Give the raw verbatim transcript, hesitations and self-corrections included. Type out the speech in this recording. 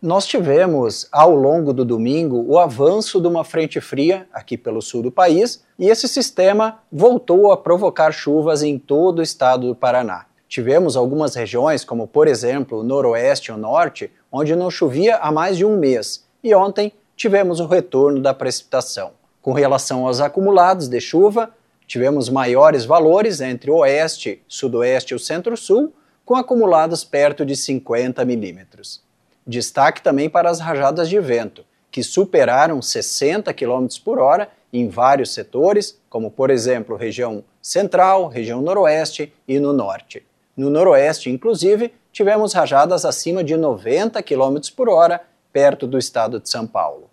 Nós tivemos, ao longo do domingo, o avanço de uma frente fria aqui pelo sul do país e esse sistema voltou a provocar chuvas em todo o estado do Paraná. Tivemos algumas regiões, como por exemplo o noroeste e o norte, onde não chovia há mais de um mês e ontem tivemos o retorno da precipitação. Com relação aos acumulados de chuva, tivemos maiores valores entre o oeste, sudoeste e o centro-sul, com acumulados perto de cinquenta milímetros. Destaque também para as rajadas de vento, que superaram sessenta quilômetros por hora em vários setores, como por exemplo região central, região noroeste e no norte. No noroeste, inclusive, tivemos rajadas acima de noventa quilômetros por hora perto do estado de São Paulo.